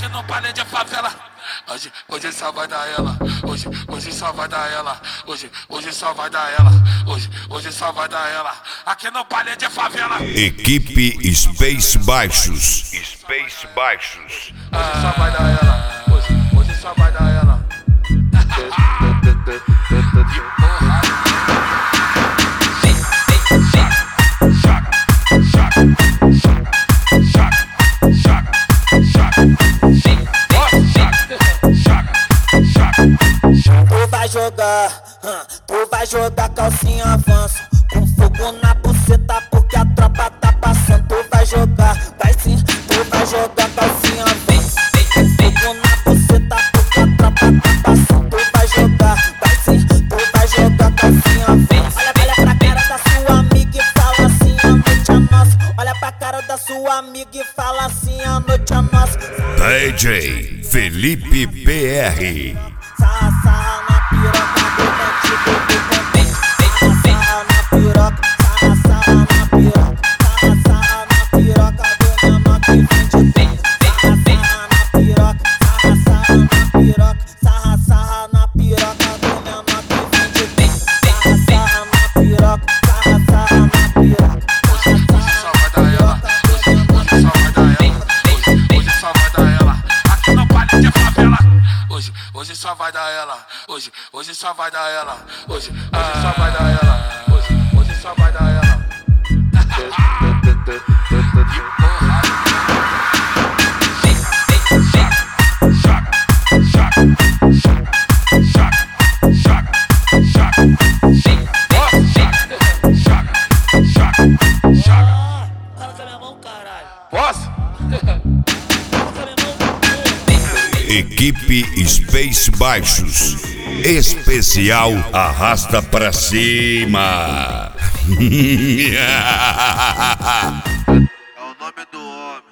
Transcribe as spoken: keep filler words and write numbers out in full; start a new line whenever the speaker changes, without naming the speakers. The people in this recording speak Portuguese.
aqui no baile de favela. Hoje, hoje só vai dar ela. Hoje, hoje só vai dar ela. Hoje, hoje só vai dar ela. Hoje, hoje só vai dar ela. Aqui no baile de favela.
Equipe Space Baixos.
Space Baixos.
Hoje só vai dar ela. Hoje, hoje só vai dar ela.
Tu vai jogar, hum, tu vai jogar calcinha avança, com fogo na buceta porque a tropa tá passando. Tu vai jogar, vai sim, tu vai jogar calcinha avança, com fogo na buceta porque a tropa tá passando. Tu vai jogar, vai sim, tu vai jogar calcinha avança. Olha, olha pra cara da sua amiga e fala assim, a noite é nossa. Olha pra cara da sua amiga e fala assim, a noite é nossa.
D J Felipe P R.
Sarra, sarra na piroca do bandido do contente. Sarra na piroca, sarra, sarra na piroca. Sarra, sarra na piroca do menor que vende bem. Sarra, sarra na piroca, sarra, sarra na piroca. Sarra, sarra na piroca do menor que vende bem. Sarra, sarra na piroca, sarra, sarra na piroca.
Hoje, hoje só vai dar ela. Hoje, hoje só vai dar ela. Hoje, hoje só vai dar ela. Aqui no baile de favela. Hoje, hoje só vai dar ela. Hoje, hoje só vai dar ela. Hoje, hoje só vai dar ela. Hoje, hoje só vai dar ela.
Fala com a minha mão, caralho.
Posso?
Fala com a minha mão.
Equipe Space Baixos. Especial Arrasta Pra Cima.
É o nome do homem.